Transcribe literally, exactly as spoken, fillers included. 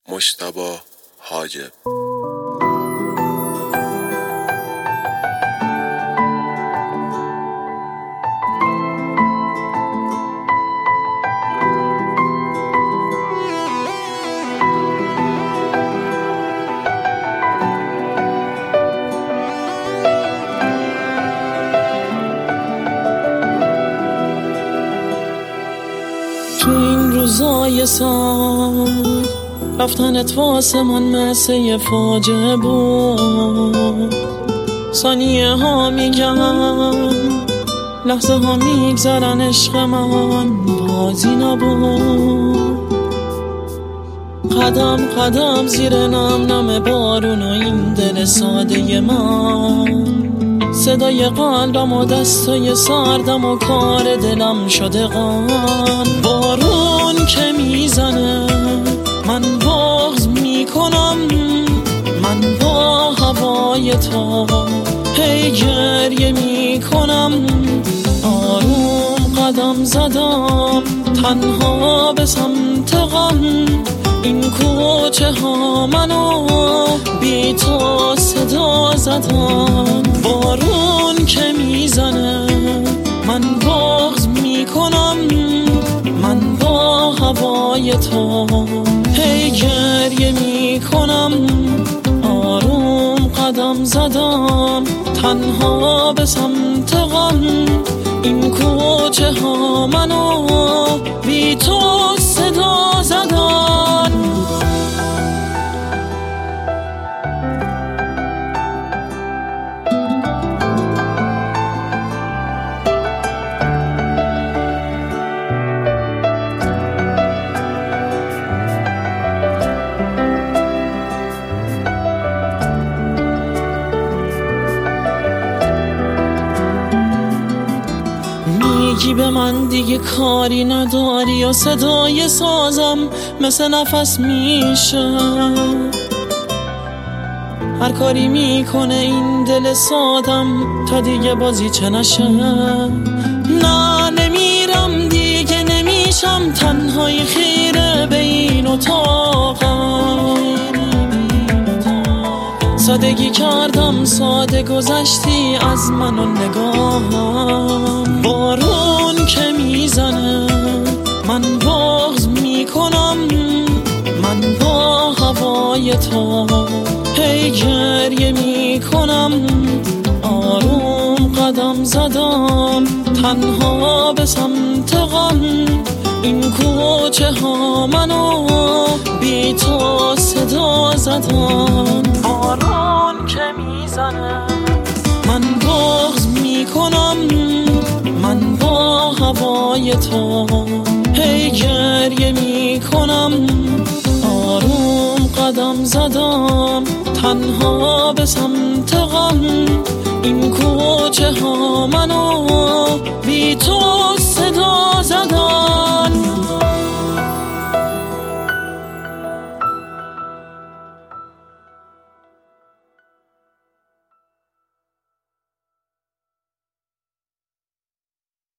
مجتبی حاجب. تو این روزای سال رفتنت واسه من مثل یه فاجعه بود. ثانیه ها میگن، لحظه ها میگذرن، عشق من بازی نبود. قدم قدم زیر نم نم بارون و این دل ساده من، صدای قلبم و دستای سردم و کار دلم شده غم. بارون که میزنه من بغض میکنم، من با هوای تو هی گریه میکنم. آروم قدم زدم تنها به سمت غم، این کوچه ها منو بی تو صدا زدم. بارون که میزنه من بغض میکنم، من با هوای تو هی گریه میکنم. آروم قدم زدم تنها به سمت غم، این کوچه ها منو بی تو صدا زدن. میگی به من دیگه کاری نداری و صدای سازم مثل نفس میشه. هر کاری میکنه این دل سادم تا دیگه بازی چه نشه. نه نمیرم دیگه، نمیشم تنهای خیره به این اتاقم. سادگی کردم ساده گذشتی از من و نگاهم. بارون که میزنه من بغض میکنم، من با هوای تو هی گریه میکنم. آروم قدم زدم تنها به سمت غم، این کوچه ها منو بی تو صدا زدن. بارون که میزنه من بغض میکنم، من با هوای تو هی گریه میکنم. آروم قدم زدم تنها به سمت غم، این کوچه ها